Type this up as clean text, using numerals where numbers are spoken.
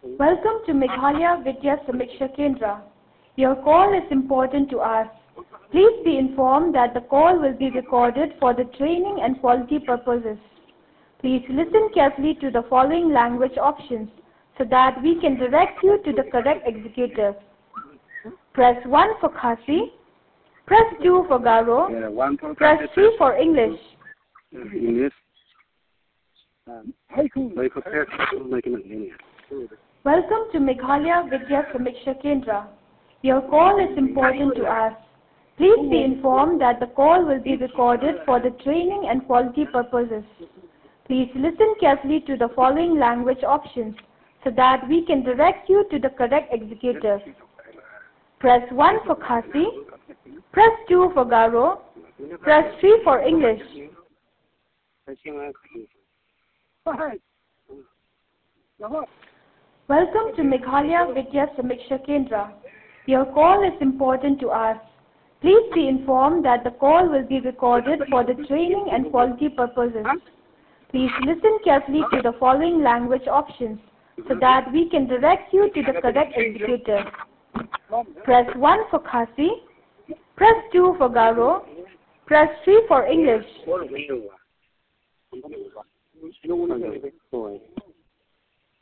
Welcome to Meghalaya Vidya Samiksha Kendra. Your call is important to us. Please be informed that the call will be recorded for the training and quality purposes. Please listen carefully to the following language options so that we can direct you to the correct executive. Press 1 for Khasi, press 2 for Garo, press 3 for English. English. Welcome to Meghalaya Vidya Samiksha Kendra. Your call is important to us. Please be informed that the call will be recorded for the training and quality purposes. Please listen carefully to the following language options so that we can direct you to the correct executive. Press 1 for Khasi, press 2 for Garo, press 3 for English. Welcome to Meghalaya Vidya Samiksha Kendra. Your call is important to us. Please be informed that the call will be recorded for the training and quality purposes. Please listen carefully to the following language options so that we can direct you to the correct executive. Press 1 for Khasi, press 2 for Garo, press 3 for English.